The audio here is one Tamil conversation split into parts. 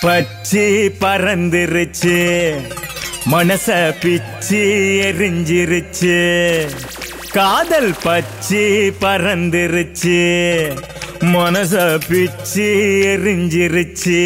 பச்சி பறந்துருச்சு மனச பிச்சி எரிஞ்சிருச்சு காதல் பச்சி பறந்துருச்சு மனச பிச்சி எரிஞ்சிருச்சு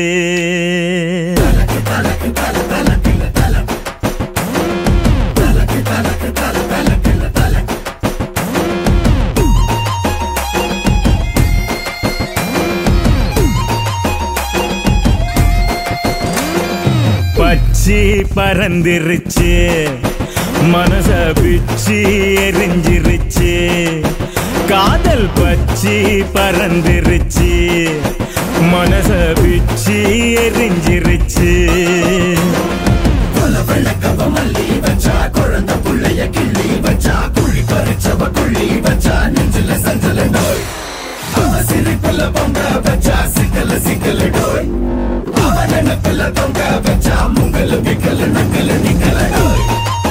பச்சி பறந்துருச்சு மனச பிச்சி எரிஞ்சிருச்சு காதல் பச்சி பறந்துருச்சு மனச பிச்சி எரிஞ்சிருச்சு மல்லி வச்சா குழந்தை புள்ளைய கிள்ளி வச்சா குழி பறிச்சவ குழி வச்சா நெஞ்சில சஞ்சல நோய் சிரிப்புல பொங்க வச்சா சிக்கல சிக்கல நோய் அவன் நினைப்புல தொங்க வச்சா முங்கல விக்கல நக்கல நிக்கல நோய்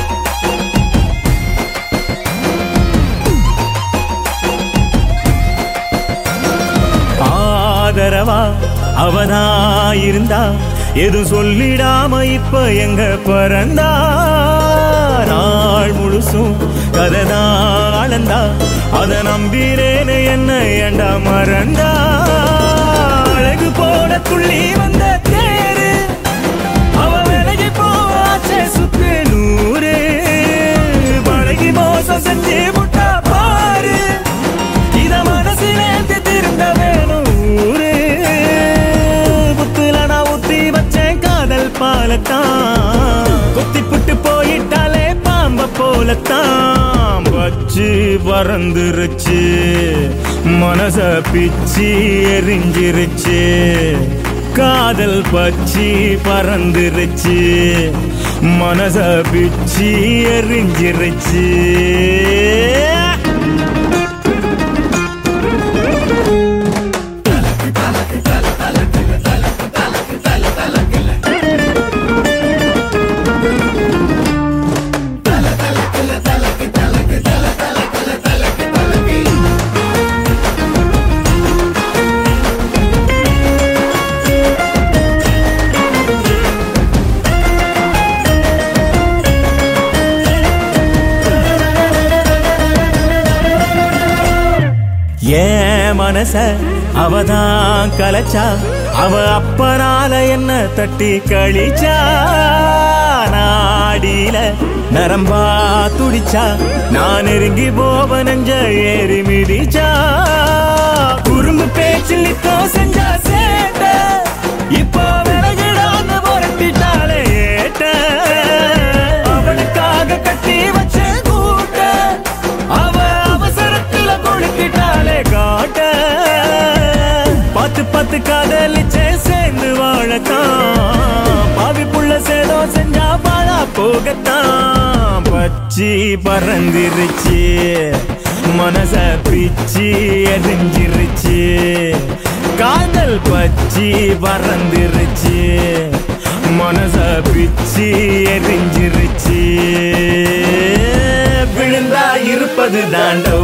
ஆதரவா அவனா இருந்தா எது சொல்லிடாம இப்ப எங்க பிறந்தா நாள் முழுசும் கதைதான் அளந்தா அத நம்பிரேன்னு என்ன ஏண்டா மறந்தா அழகு போல துள்ளி வந்த தேரு அவ விலகி போச்சே சுத்து நூறு பழகி மோசம் செஞ்சு முட்டா பாரு இத மனசிலே திருந்த வேணும் ஊரு புத்துல நான் ஊத்தி வச்சேன் காதல் பாலத்தான் கொத்தி புட்டு போயிட்டாலே பாம்ப போலத்தான் வச்சு பறந்துருச்சு மனச பிச்சி எரிஞ்சிருச்சு காதல் பச்சி பறந்துருச்சு மனச பிச்சி எரிஞ்சிருச்சு ஏன் மனச அவதான் கலச்சா அவ அப்பனால என்ன தட்டி கழிச்சா நாடியில நரம்பா துடிச்சா நான் நெருங்கி போவ நெஞ்ச ஏறி மிதிச்சா குறும்பு பேச்சில் நித்தோ செஞ்சா சேட்ட இப்போ விலகிடாம புரட்டிட்டாலே ஏட்ட அவனுக்காக கட்டி வச்ச கூட்ட அவ அவசரத்துல கொடுத்துட்டாலே காட்ட பத்து பத்து காதலிச்சே சேர்ந்து வாழத்தான் பாவி புள்ள சேதோ செஞ்சா பாழா போகத்தான் பச்சி பறந்துருச்சு மனச பிச்சி எரிஞ்சிருச்சு காதல் பச்சி பறந்துருச்சு மனச பிச்சி எரிஞ்சிருச்சு விழுந்தா இருப்பது தாண்டோ